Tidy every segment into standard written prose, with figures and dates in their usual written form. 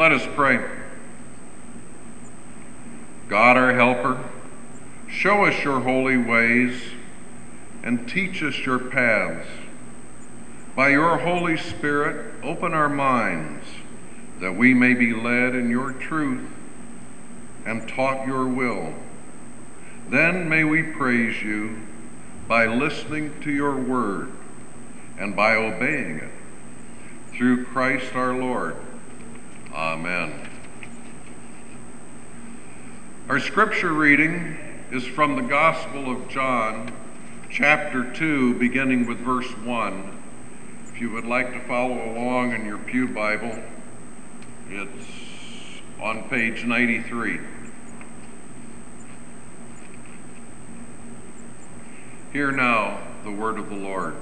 Let us pray. God, our helper, show us your holy ways and teach us your paths. By your Holy Spirit, open our minds that we may be led in your truth and taught your will. Then may we praise you by listening to your word and by obeying it. Through Christ our Lord. Amen. Our scripture reading is from the Gospel of John, chapter 2, beginning with verse 1. If you would like to follow along in your pew Bible, it's on page 93. Hear now the word of the Lord.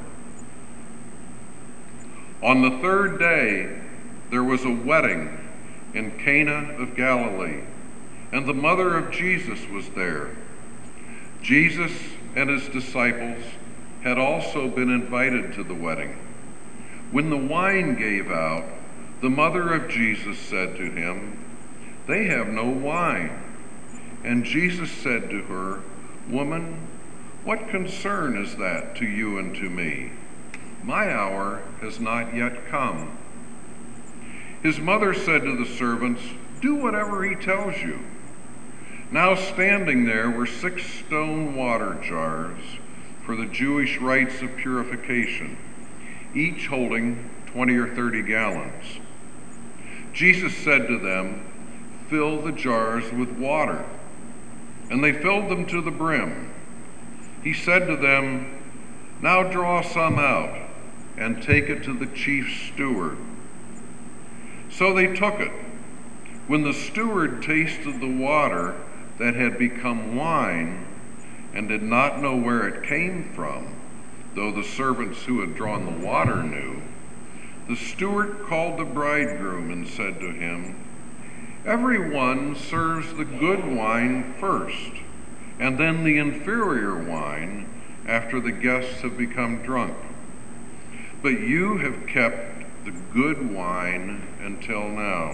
On the third day, there was a wedding in Cana of Galilee, and the mother of Jesus was there. Jesus and his disciples had also been invited to the wedding. When the wine gave out, the mother of Jesus said to him, "They have no wine." And Jesus said to her, "Woman, what concern is that to you and to me? My hour has not yet come." His mother said to the servants, "Do whatever he tells you." Now standing there were 6 stone water jars for the Jewish rites of purification, each holding 20 or 30 gallons. Jesus said to them, "Fill the jars with water." And they filled them to the brim. He said to them, "Now draw some out and take it to the chief steward." So they took it. When the steward tasted the water that had become wine and did not know where it came from, though the servants who had drawn the water knew, the steward called the bridegroom and said to him, "Everyone serves the good wine first, and then the inferior wine after the guests have become drunk. But you have kept the good wine until now."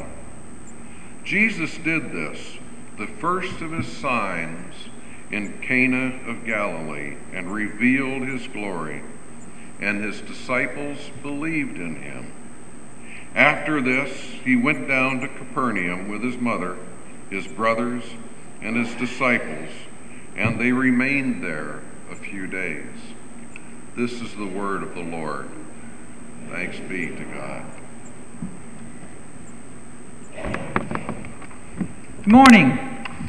Jesus did this, the first of his signs, in Cana of Galilee, and revealed his glory, and his disciples believed in him. After this, he went down to Capernaum with his mother, his brothers, and his disciples, and they remained there a few days. This is the word of the Lord. Thanks be to God. Good morning.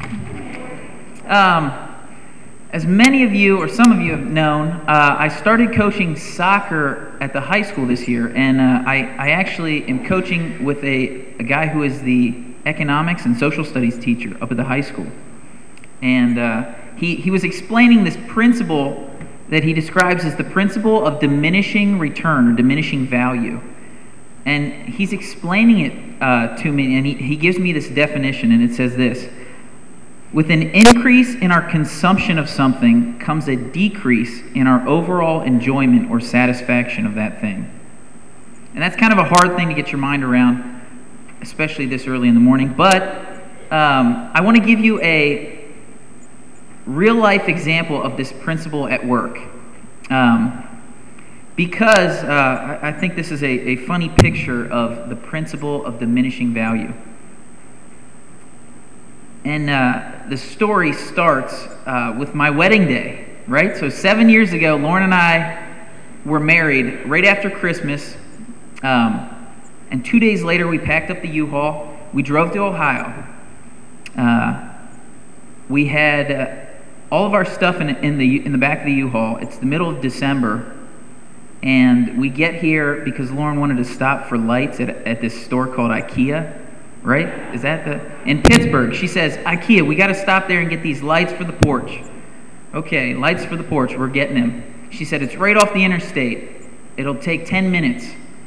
As many of you, or some of you have known, I started coaching soccer at the high school this year, and I actually am coaching with a guy who is the economics and social studies teacher up at the high school. And he was explaining this principle that he describes as the principle of diminishing return or diminishing value. And he's explaining it to me, and he gives me this definition, and it says this: with an increase in our consumption of something comes a decrease in our overall enjoyment or satisfaction of that thing. And that's kind of a hard thing to get your mind around, especially this early in the morning. But I want to give you a real-life example of this principle at work. Because I think this is a funny picture of the principle of diminishing value. And the story starts with my wedding day, right? So 7 years ago, Lauren and I were married right after Christmas. And 2 days later, we packed up the U-Haul. We drove to Ohio. We had all of our stuff in the back of the U-Haul. It's the middle of December. And we get here because Lauren wanted to stop for lights at this store called IKEA, right? Is that in Pittsburgh? She says, "IKEA, we got to stop there and get these lights for the porch." Okay, lights for the porch, we're getting them. She said, "It's right off the interstate. It'll take 10 minutes.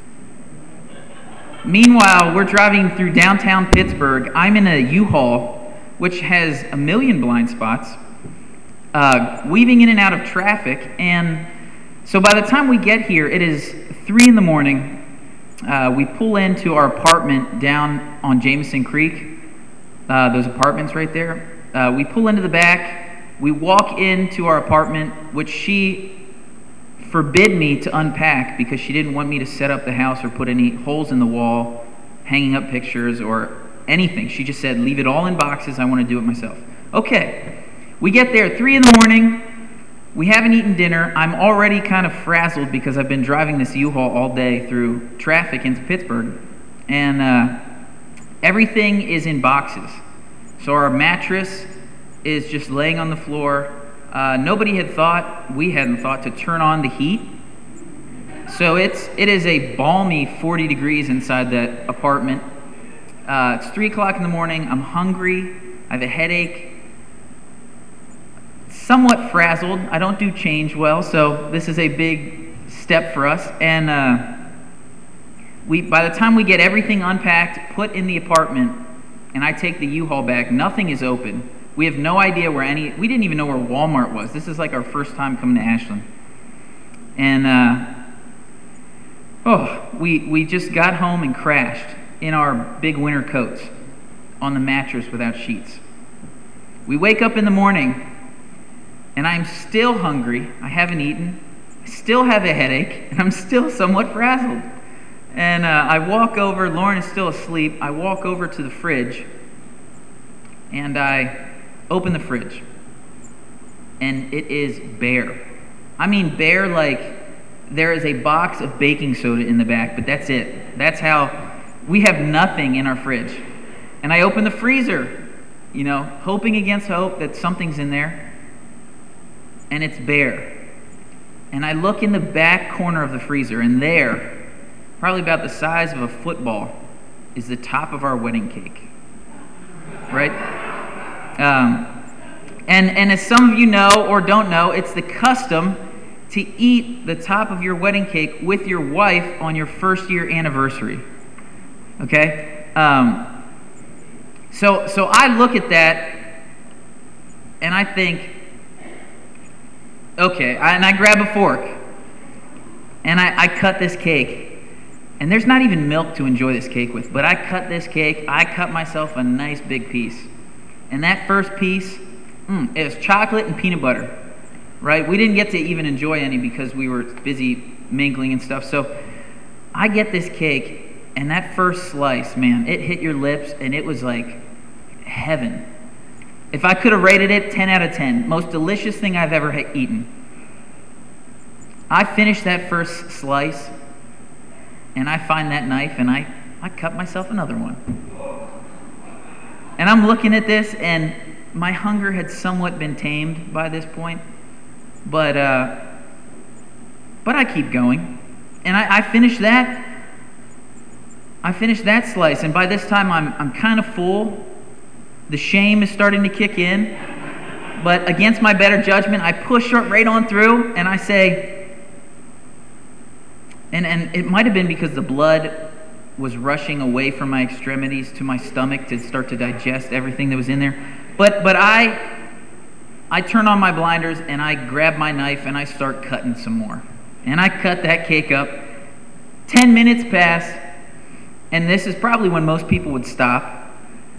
Meanwhile, we're driving through downtown Pittsburgh. I'm in a U-Haul, which has a million blind spots, weaving in and out of traffic. And so by the time we get here, it is 3 in the morning. we pull into our apartment down on Jameson Creek, those apartments right there. We pull into the back. We walk into our apartment, which she forbid me to unpack because she didn't want me to set up the house or put any holes in the wall, hanging up pictures or anything. She just said, leave it all in boxes. I want to do it myself. Okay. We get there 3 in the morning. We haven't eaten dinner. I'm already kind of frazzled because I've been driving this U-Haul all day through traffic into Pittsburgh. And everything is in boxes. So our mattress is just laying on the floor. We hadn't thought to turn on the heat. So it is a balmy 40 degrees inside that apartment. It's 3 o'clock in the morning. I'm hungry. I have a headache. Somewhat frazzled. I don't do change well, so this is a big step for us. And by the time we get everything unpacked, put in the apartment, and I take the U-Haul back, nothing is open. We have no idea we didn't even know where Walmart was. This is like our first time coming to Ashland. And we just got home and crashed in our big winter coats on the mattress without sheets. We wake up in the morning, and I'm still hungry. I haven't eaten. I still have a headache, and I'm still somewhat frazzled. And I walk over. Lauren is still asleep. I walk over to the fridge, and I open the fridge, and it is bare. I mean bare like there is a box of baking soda in the back, but that's it. That's how we have nothing in our fridge. And I open the freezer, hoping against hope that something's in there, and it's bare. And I look in the back corner of the freezer, and there, probably about the size of a football, is the top of our wedding cake. Right? And as some of you know or don't know, it's the custom to eat the top of your wedding cake with your wife on your first year anniversary. Okay? So I look at that and I think, okay, and I grab a fork and I cut this cake. And there's not even milk to enjoy this cake with, but I cut this cake, I cut myself a nice big piece. And that first piece, it was chocolate and peanut butter, right? We didn't get to even enjoy any because we were busy mingling and stuff. So I get this cake, and that first slice, man, it hit your lips, and it was like heaven. If I could have rated it, 10 out of 10. Most delicious thing I've ever eaten. I finished that first slice, and I find that knife, and I cut myself another one. And I'm looking at this, and my hunger had somewhat been tamed by this point, but I keep going, and I finished that. I finished that slice, and by this time I'm kind of full. The shame is starting to kick in, but against my better judgment, I push right on through, and I say, and it might have been because the blood was rushing away from my extremities to my stomach to start to digest everything that was in there. But I turn on my blinders and I grab my knife and I start cutting some more. And I cut that cake up. 10 minutes pass, and this is probably when most people would stop.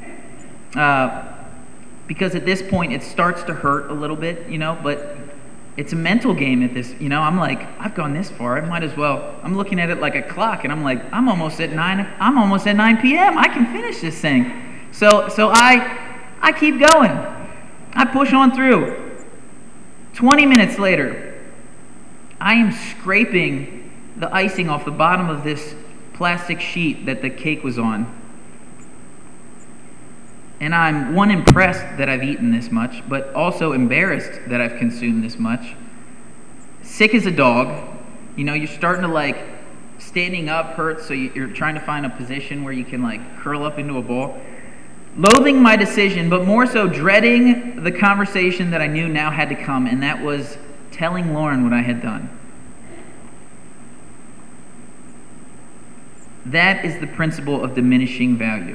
Because at this point it starts to hurt a little bit, but it's a mental game at this, I'm like, I've gone this far, I might as well. I'm looking at it like a clock, and I'm like, I'm almost at 9 p.m. I can finish this thing. So I keep going. I push on through. 20 minutes later, I am scraping the icing off the bottom of this plastic sheet that the cake was on. And I'm, impressed that I've eaten this much, but also embarrassed that I've consumed this much. Sick as a dog. You're starting to standing up hurts, so you're trying to find a position where you can curl up into a ball. Loathing my decision, but more so dreading the conversation that I knew now had to come, and that was telling Lauren what I had done. That is the principle of diminishing value.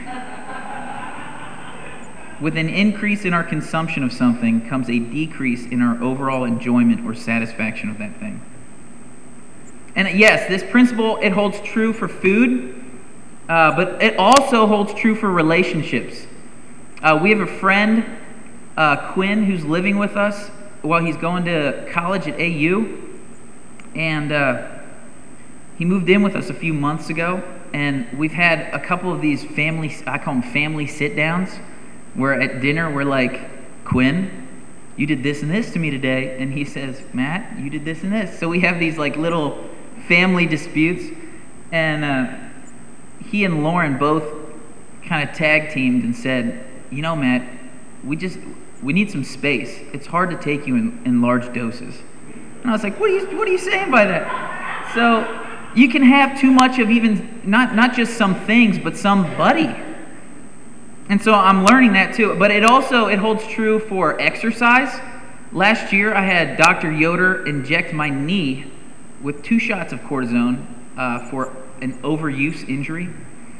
With an increase in our consumption of something comes a decrease in our overall enjoyment or satisfaction of that thing. And yes, this principle, it holds true for food, but it also holds true for relationships. We have a friend, Quinn, who's living with us while he's going to college at AU. And he moved in with us a few months ago. And we've had a couple of these I call them family sit-downs, where at dinner we're like, Quinn, you did this and this to me today. And he says, Matt, you did this and this. So we have these like little family disputes. And he and Lauren both kind of tag teamed and said, you know, Matt, we need some space. It's hard to take you in large doses. And I was like, what are you saying by that? So you can have too much of even, not just some things, but somebody. And so I'm learning that too. But it holds true for exercise. Last year I had Dr. Yoder inject my knee with 2 shots of cortisone for an overuse injury.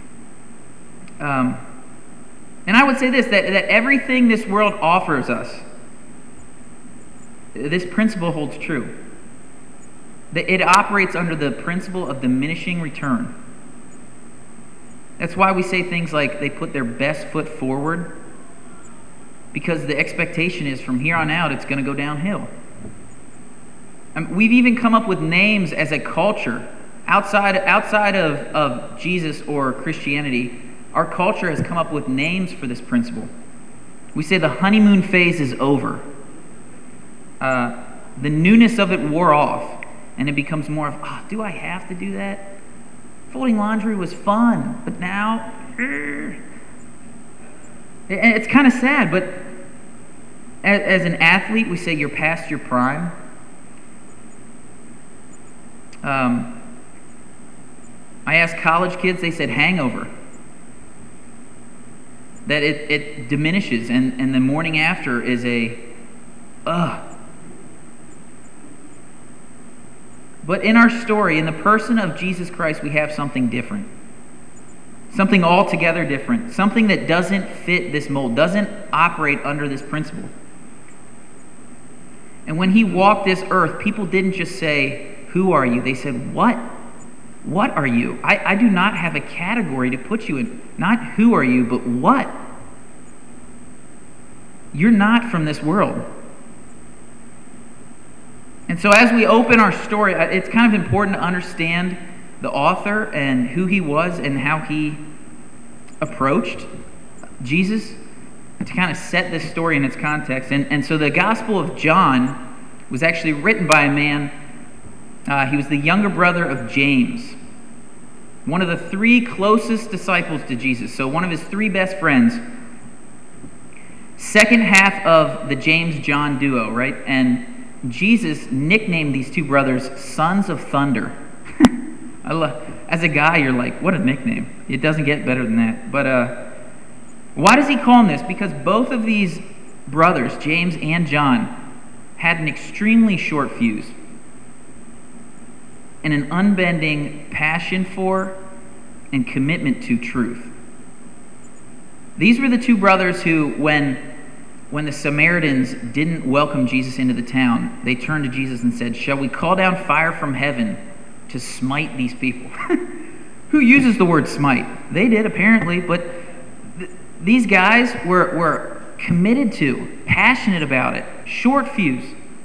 And I would say this, that everything this world offers us, this principle holds true. That it operates under the principle of diminishing return. That's why we say things like they put their best foot forward, because the expectation is from here on out it's going to go downhill. We've even come up with names as a culture outside of Jesus or Christianity. Our culture has come up with names for this principle. We say the honeymoon phase is over. The newness of it wore off, and it becomes more of, do I have to do that? Folding laundry was fun, but now, it's kind of sad, but as an athlete, we say you're past your prime. I asked college kids, they said hangover. That it diminishes, and the morning after is But in our story, in the person of Jesus Christ, we have something different. Something altogether different. Something that doesn't fit this mold, doesn't operate under this principle. And when he walked this earth, people didn't just say, who are you? They said, what? What are you? I do not have a category to put you in. Not who are you, but what? You're not from this world. And so as we open our story, it's kind of important to understand the author and who he was and how he approached Jesus to kind of set this story in its context. And so the Gospel of John was actually written by a man. He was the younger brother of James, one of the 3 closest disciples to Jesus. So one of his 3 best friends. Second half of the James-John duo, right? And Jesus nicknamed these 2 brothers Sons of Thunder. As a guy, you're like, what a nickname. It doesn't get better than that. But why does he call them this? Because both of these brothers, James and John, had an extremely short fuse and an unbending passion for and commitment to truth. These were the 2 brothers who, when the Samaritans didn't welcome Jesus into the town, they turned to Jesus and said, shall we call down fire from heaven to smite these people? Who uses the word smite? They did, apparently, but these guys were committed to, passionate about it, short fuse.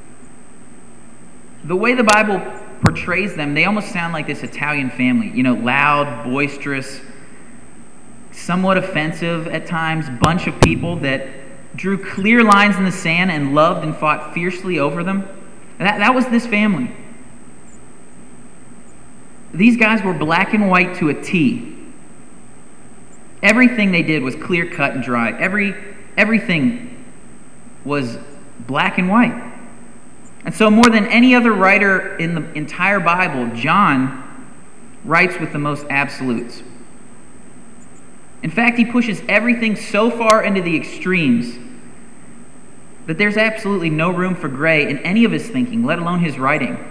The way the Bible portrays them, they almost sound like this Italian family, loud, boisterous, somewhat offensive at times, bunch of people that drew clear lines in the sand and loved and fought fiercely over them. That was this family. These guys were black and white to a T. Everything they did was clear cut and dry. Everything was black and white. And so more than any other writer in the entire Bible, John writes with the most absolutes. In fact, he pushes everything so far into the extremes that there's absolutely no room for gray in any of his thinking, let alone his writing.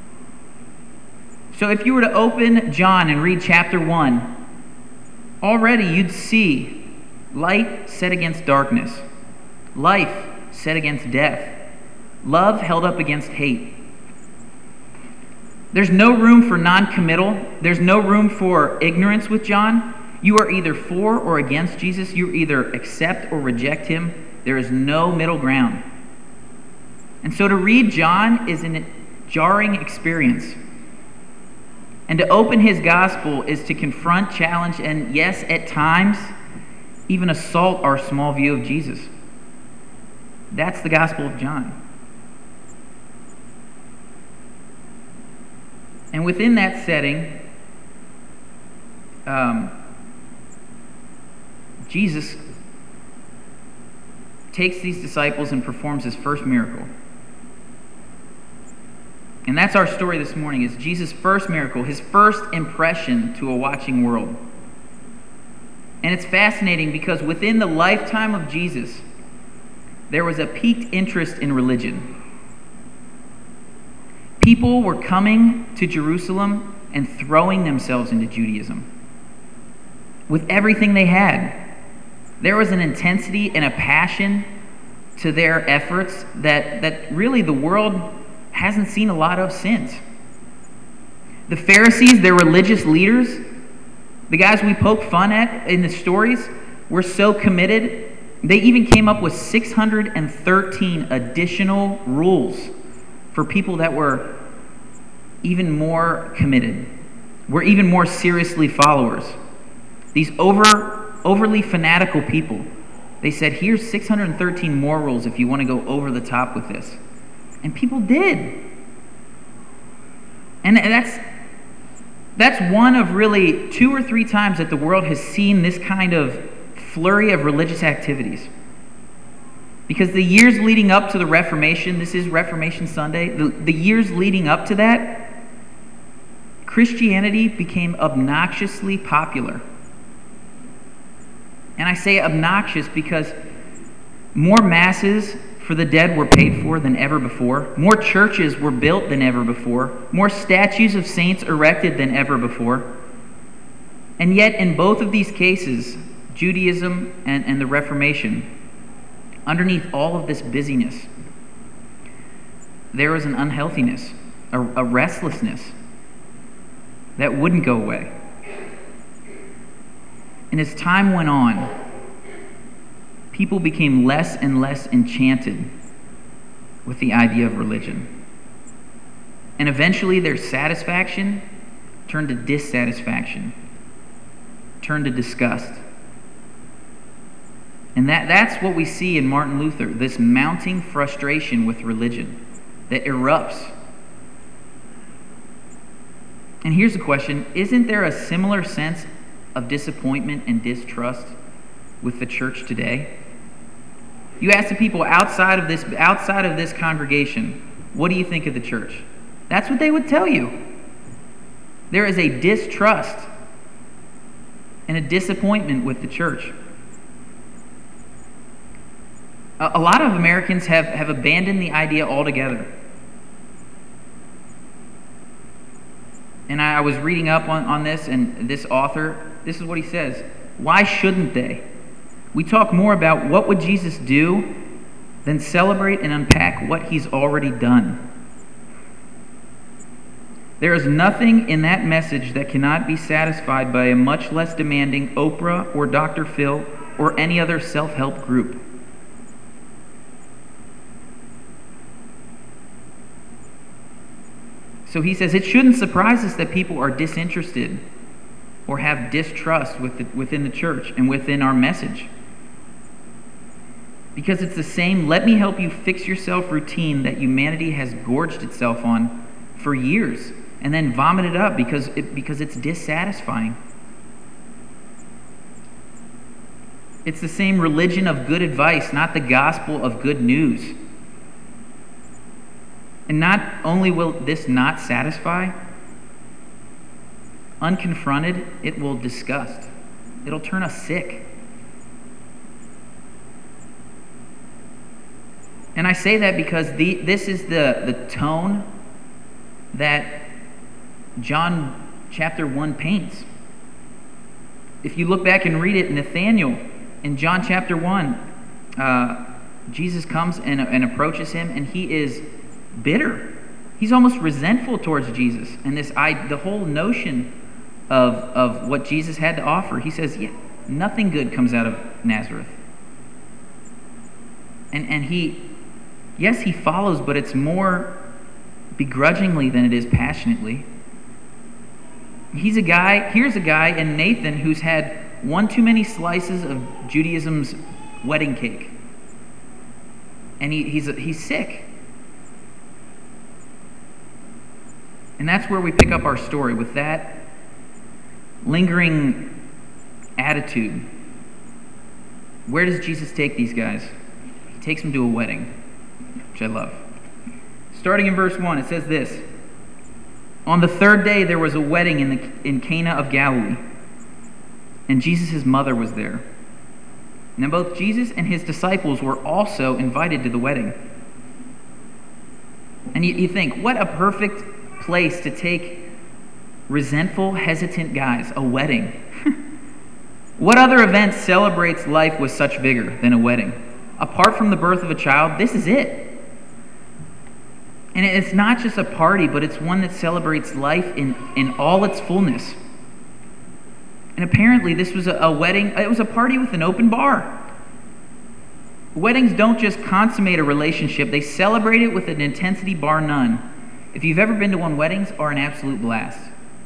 So if you were to open John and read chapter 1, already you'd see light set against darkness, life set against death, love held up against hate. There's no room for non-committal. There's no room for ignorance with John. You are either for or against Jesus. You either accept or reject him. There is no middle ground. And so to read John is a jarring experience. And to open his gospel is to confront, challenge, and yes, at times, even assault our small view of Jesus. That's the Gospel of John. And within that setting, Jesus takes these disciples and performs his first miracle. And that's our story this morning, is Jesus' first miracle, his first impression to a watching world. And it's fascinating because within the lifetime of Jesus, there was a piqued interest in religion. People were coming to Jerusalem and throwing themselves into Judaism with everything they had. There was an intensity and a passion to their efforts that really the world hasn't seen a lot of since. The Pharisees, their religious leaders, the guys we poke fun at in the stories, were so committed, they even came up with 613 additional rules for people that were even more committed, were even more seriously followers. These overly fanatical people, they said, here's 613 more rules if you want to go over the top with this. And people did. And that's one of really 2 or 3 times that the world has seen this kind of flurry of religious activities. Because the years leading up to the Reformation, this is Reformation Sunday, the years leading up to that, Christianity became obnoxiously popular. And I say obnoxious because more masses for the dead were paid for than ever before. More churches were built than ever before. More statues of saints erected than ever before. And yet, in both of these cases, Judaism and the Reformation, underneath all of this busyness, there was an unhealthiness, a restlessness that wouldn't go away. And as time went on, people became less and less enchanted with the idea of religion. And eventually their satisfaction turned to dissatisfaction, turned to disgust. And that's what we see in Martin Luther, this mounting frustration with religion that erupts. And here's the question, isn't there a similar sense of disappointment and distrust with the church today? You ask the people outside of this congregation, what do you think of the church? That's what they would tell you. There is a distrust and a disappointment with the church. A lot of Americans have abandoned the idea altogether. And I was reading up on this, and this author, this is what he says. Why shouldn't they? We talk more about what would Jesus do than celebrate and unpack what he's already done. There is nothing in that message that cannot be satisfied by a much less demanding Oprah or Dr. Phil or any other self-help group. So he says it shouldn't surprise us that people are disinterested or have distrust within the church and within our message. Because it's the same let me help you fix yourself routine that humanity has gorged itself on for years and then vomited up because it's dissatisfying. It's the same religion of good advice, not the gospel of good news. And not only will this not satisfy, unconfronted, it will disgust. It'll turn us sick. And I say that because this is the tone that John chapter 1 paints. If you look back and read it, Nathanael in John chapter 1, Jesus comes and approaches him, and he is bitter. He's almost resentful towards Jesus and the whole notion of what Jesus had to offer. He says, yeah, nothing good comes out of Nazareth. And he follows, but it's more begrudgingly than it is passionately. Here's a guy in Nathan who's had one too many slices of Judaism's wedding cake. And he's sick. And that's where we pick up our story, with that lingering attitude. Where does Jesus take these guys? He takes them to a wedding, which I love. Starting in verse 1, it says this: On the third day there was a wedding in Cana of Galilee, and Jesus' mother was there. Now both Jesus and his disciples were also invited to the wedding. And you think, what a perfect place to take resentful, hesitant guys, a wedding. What other event celebrates life with such vigor than a wedding? Apart from the birth of a child, this is it. And it's not just a party, but it's one that celebrates life in all its fullness. And apparently this was a wedding, it was a party with an open bar. Weddings don't just consummate a relationship, they celebrate it with an intensity bar none. If you've ever been to one, weddings are an absolute blast.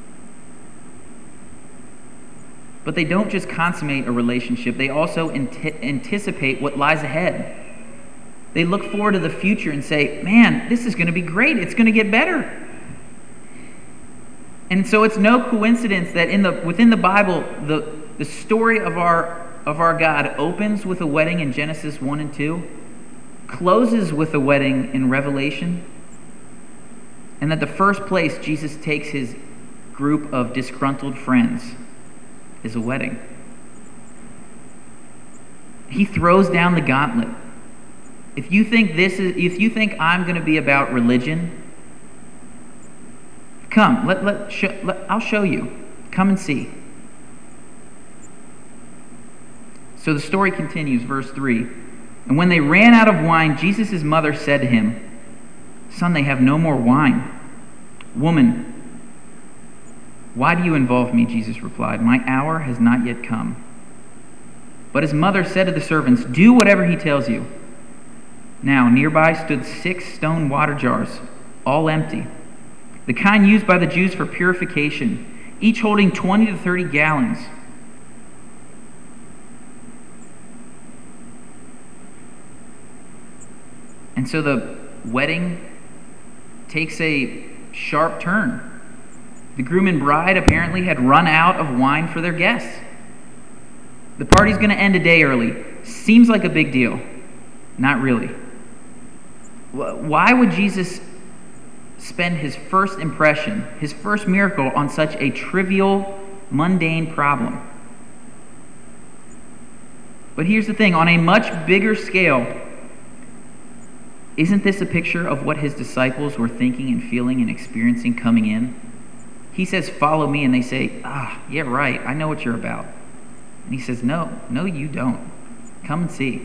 But they don't just consummate a relationship, they also anticipate what lies ahead. They look forward to the future and say, man, this is going to be great, it's going to get better. And so it's no coincidence that within the Bible, the story of our God opens with a wedding in Genesis 1 and 2, closes with a wedding in Revelation, and that the first place Jesus takes his group of disgruntled friends is a wedding. He throws down the gauntlet. If you think I'm going to be about religion, come, I'll show you. Come and see. So the story continues, verse 3. And when they ran out of wine, Jesus' mother said to him, Son, they have no more wine. Woman, why do you involve me? Jesus replied, My hour has not yet come. But his mother said to the servants, Do whatever he tells you. Now, nearby stood 6 stone water jars, all empty, the kind used by the Jews for purification, each holding 20 to 30 gallons. And so the wedding takes a sharp turn. The groom and bride apparently had run out of wine for their guests. The party's going to end a day early. Seems like a big deal. Not really. Why would Jesus spend his first impression, his first miracle, on such a trivial, mundane problem? But here's the thing, on a much bigger scale, isn't this a picture of what his disciples were thinking and feeling and experiencing coming in? He says, Follow me, and they say, yeah, right, I know what you're about. And he says, No, you don't. Come and see.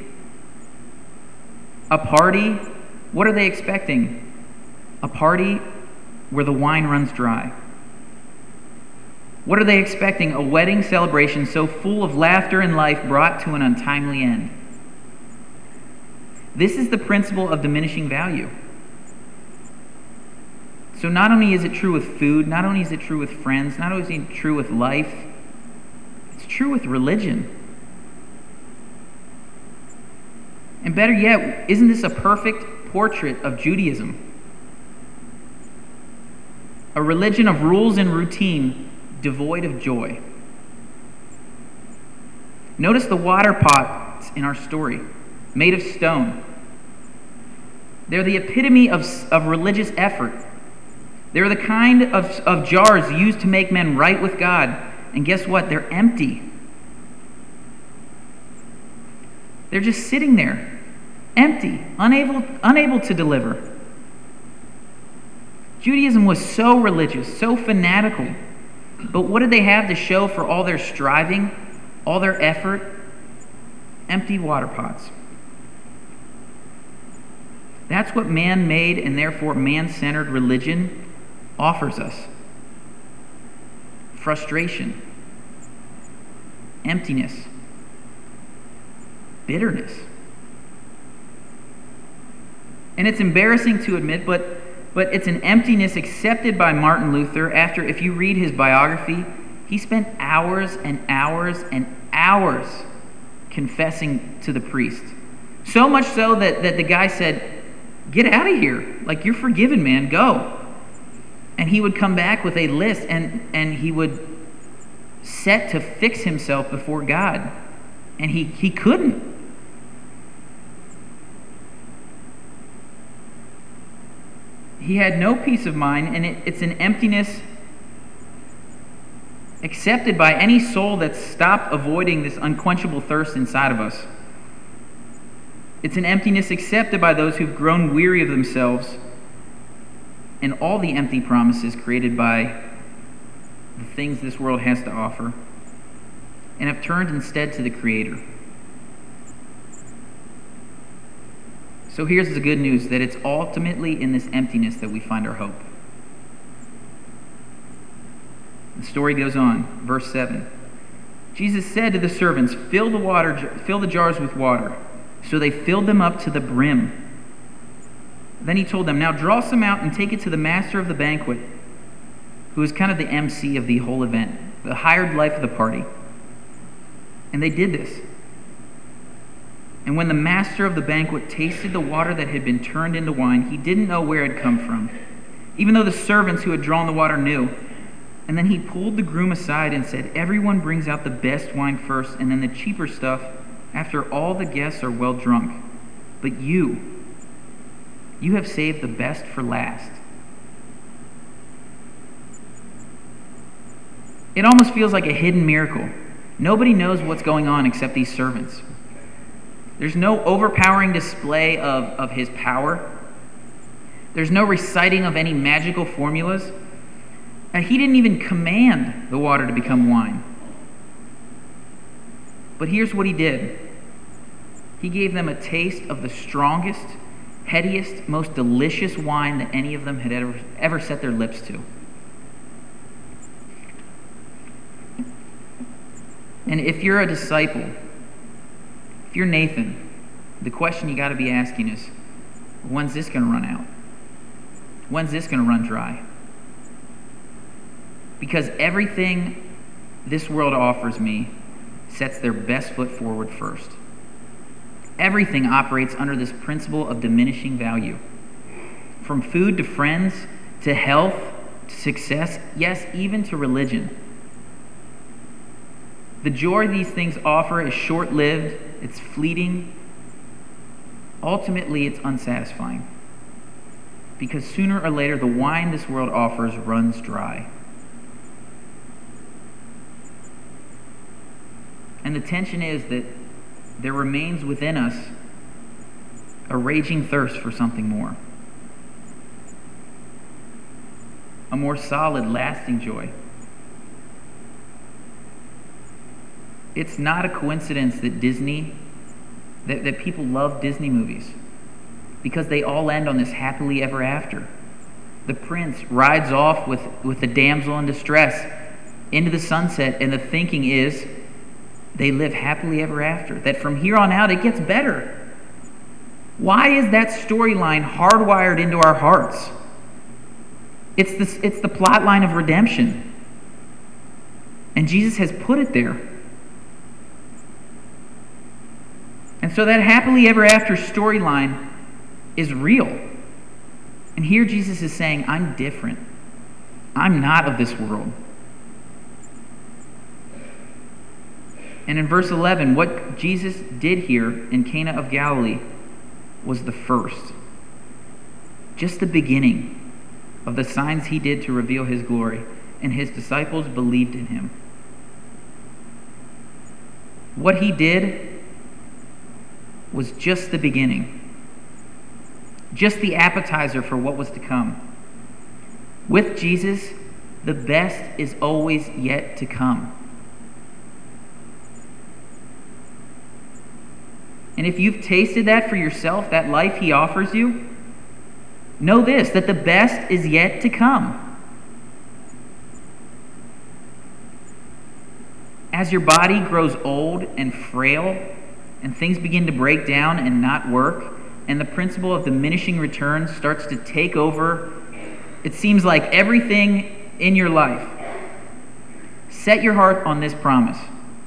A party, what are they expecting? A party where the wine runs dry. What are they expecting? A wedding celebration so full of laughter and life brought to an untimely end. This is the principle of diminishing value. So not only is it true with food, not only is it true with friends, not only is it true with life, it's true with religion. And better yet, isn't this a perfect portrait of Judaism? A religion of rules and routine, devoid of joy. Notice the water pots in our story, made of stone. They're the epitome of religious effort. They're the kind of jars used to make men right with God. And guess what? They're empty. They're just sitting there, empty, unable to deliver. Judaism was so religious, so fanatical. But what did they have to show for all their striving, all their effort? Empty water pots. That's what man-made and therefore man-centered religion offers us. Frustration, emptiness, bitterness. And it's embarrassing to admit, but it's an emptiness accepted by Martin Luther after, if you read his biography, he spent hours and hours and hours confessing to the priest. So much so that the guy said, "Get out of here. Like, you're forgiven, man. Go." And he would come back with a list, and he would set to fix himself before God. And he couldn't. He had no peace of mind, and it's an emptiness accepted by any soul that's stopped avoiding this unquenchable thirst inside of us. It's an emptiness accepted by those who've grown weary of themselves and all the empty promises created by the things this world has to offer, and have turned instead to the Creator. So here's the good news, that it's ultimately in this emptiness that we find our hope. The story goes on, verse 7. Jesus said to the servants, fill the jars with water. So they filled them up to the brim. Then he told them, now draw some out and take it to the master of the banquet, who is kind of the MC of the whole event, the hired life of the party. And they did this. And when the master of the banquet tasted the water that had been turned into wine, he didn't know where it had come from, even though the servants who had drawn the water knew. And then he pulled the groom aside and said, everyone brings out the best wine first, and then the cheaper stuff after all the guests are well drunk. But you have saved the best for last. It almost feels like a hidden miracle. Nobody knows what's going on except these servants. There's no overpowering display of his power. There's no reciting of any magical formulas. And he didn't even command the water to become wine. But here's what he did. He gave them a taste of the strongest, headiest, most delicious wine that any of them had ever set their lips to. And if you're a disciple, if you're Nathan, the question you got to be asking is, when's this going to run out? When's this going to run dry? Because everything this world offers me sets their best foot forward first. Everything operates under this principle of diminishing value. From food to friends, to health, to success, yes, even to religion. The joy these things offer is short-lived, it's fleeting. Ultimately, it's unsatisfying. Because sooner or later, the wine this world offers runs dry. And the tension is that there remains within us a raging thirst for something more. A more solid, lasting joy. It's not a coincidence that that people love Disney movies, because they all end on this happily ever after. The prince rides off with the damsel in distress into the sunset, and the thinking is they live happily ever after, that from here on out it gets better. Why is that storyline hardwired into our hearts? It's the plot line of redemption. And Jesus has put it there. And so that happily ever after storyline is real. And here Jesus is saying, I'm different. I'm not of this world. And in verse 11, what Jesus did here in Cana of Galilee was the first, just the beginning of the signs he did to reveal his glory, and his disciples believed in him. What he did was just the beginning, just the appetizer for what was to come. With Jesus, the best is always yet to come. And if you've tasted that for yourself, that life he offers you, Know this, that the best is yet to come. As your body grows old and frail, and things begin to break down and not work, and the principle of diminishing returns starts to take over, it seems like everything in your life, set your heart on this promise,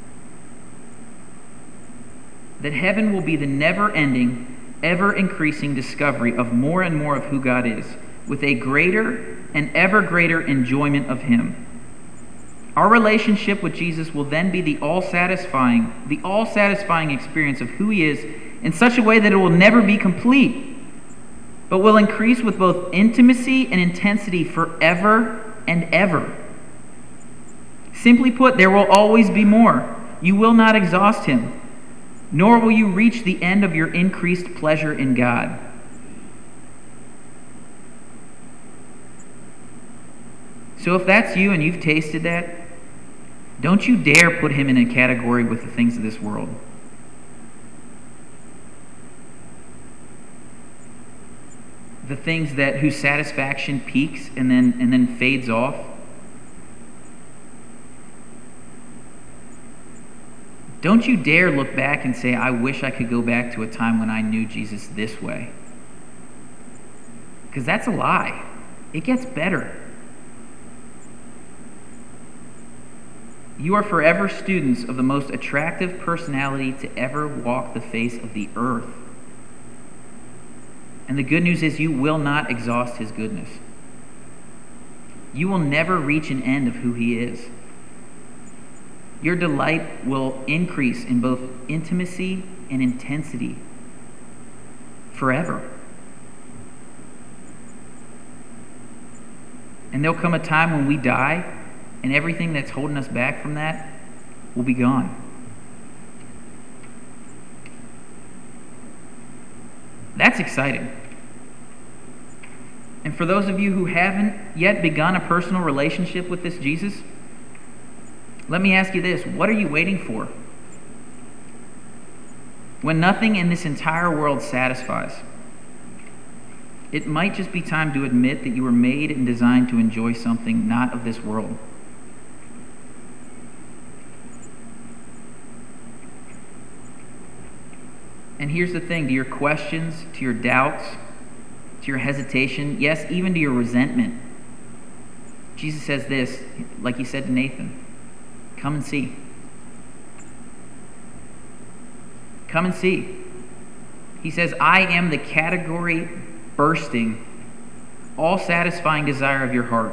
that heaven will be the never-ending, ever-increasing discovery of more and more of who God is, with a greater and ever greater enjoyment of Him. Our relationship with Jesus will then be the all-satisfying experience of who He is in such a way that it will never be complete, but will increase with both intimacy and intensity forever and ever. Simply put, there will always be more. You will not exhaust Him, nor will you reach the end of your increased pleasure in God. So if that's you and you've tasted that, don't you dare put Him in a category with the things of this world. The things that whose satisfaction peaks and then fades off. Don't you dare look back and say, I wish I could go back to a time when I knew Jesus this way. Because that's a lie. It gets better. You are forever students of the most attractive personality to ever walk the face of the earth. And the good news is you will not exhaust His goodness. You will never reach an end of who He is. Your delight will increase in both intimacy and intensity forever. And there'll come a time when we die, and everything that's holding us back from that will be gone. That's exciting. And for those of you who haven't yet begun a personal relationship with this Jesus, let me ask you this: what are you waiting for? When nothing in this entire world satisfies, it might just be time to admit that you were made and designed to enjoy something not of this world. And here's the thing, to your questions, to your doubts, to your hesitation, yes, even to your resentment, Jesus says this, like He said to Nathan, come and see. Come and see. He says, I am the category-bursting, all-satisfying desire of your heart.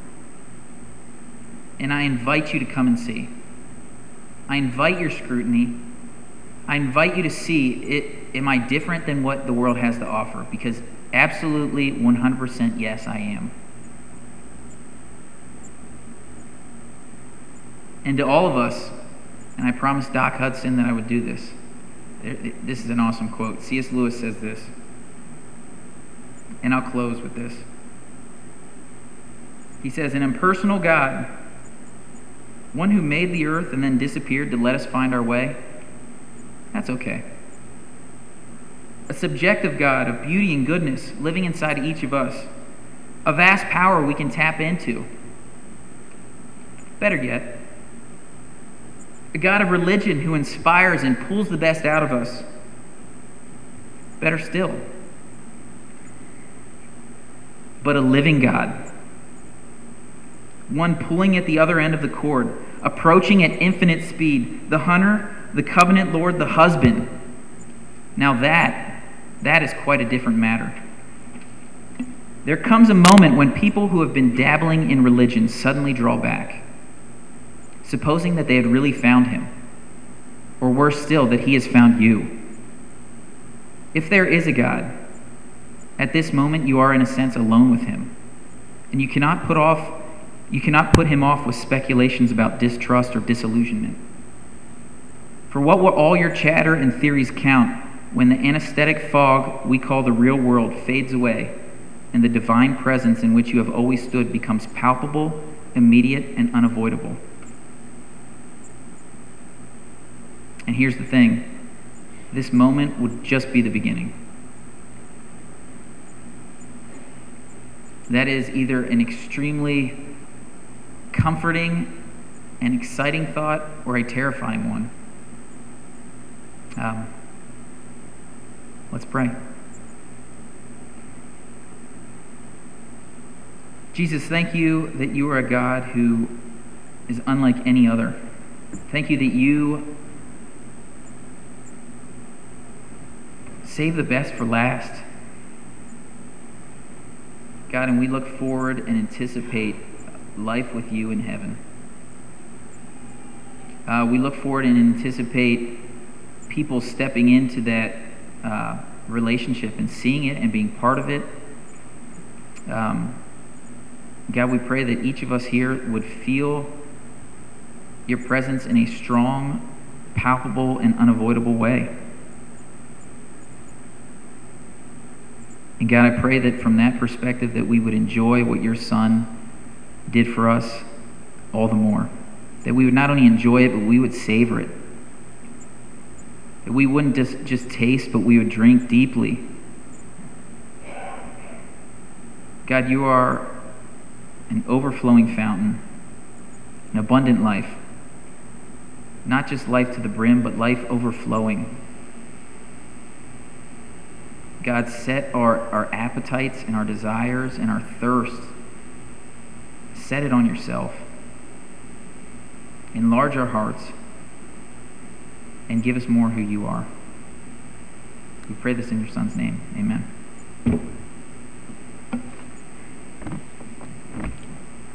And I invite you to come and see. I invite your scrutiny. I invite you to see, am I different than what the world has to offer? Because absolutely, 100% yes, I am. And to all of us, and I promised Doc Hudson that I would do this. This is an awesome quote. C.S. Lewis says this, and I'll close with this. He says, an impersonal God, one who made the earth and then disappeared to let us find our way, that's okay. A subjective God of beauty and goodness living inside each of us, a vast power we can tap into. Better yet, a God of religion who inspires and pulls the best out of us. Better still, but a living God, one pulling at the other end of the cord, approaching at infinite speed, the hunter, the covenant Lord, the husband. Now that is quite a different matter. There comes a moment when people who have been dabbling in religion suddenly draw back, supposing that they had really found Him, or worse still, that He has found you. If there is a God, at this moment you are in a sense alone with Him, and you cannot put Him off with speculations about distrust or disillusionment. For what will all your chatter and theories count when the anesthetic fog we call the real world fades away and the divine presence in which you have always stood becomes palpable, immediate, and unavoidable? And here's the thing, this moment would just be the beginning. that is either an extremely comforting and exciting thought or a terrifying one. Let's pray. Jesus, thank you that you are a God who is unlike any other. Thank you that you save the best for last. God, and we look forward and anticipate life with you in heaven. We look forward and anticipate people stepping into that relationship and seeing it and being part of it. God, we pray that each of us here would feel your presence in a strong, palpable, and unavoidable way. And God, I pray that from that perspective that we would enjoy what your Son did for us all the more. That we would not only enjoy it, but we would savor it. That we wouldn't just taste, but we would drink deeply. God, you are an overflowing fountain, an abundant life. Not just life to the brim, but life overflowing. God, set our appetites and our desires and our thirst. Set it on yourself. Enlarge our hearts and give us more who you are. We pray this in your Son's name. Amen.